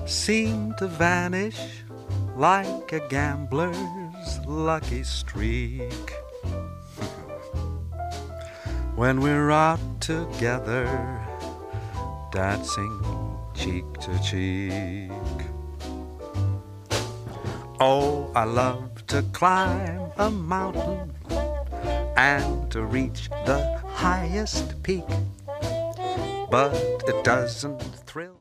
seem to vanish like a gambler's lucky streak. When we're out together, dancing cheek to cheek. Oh, I love to climb a mountain and to reach the highest peak, but it doesn't thrill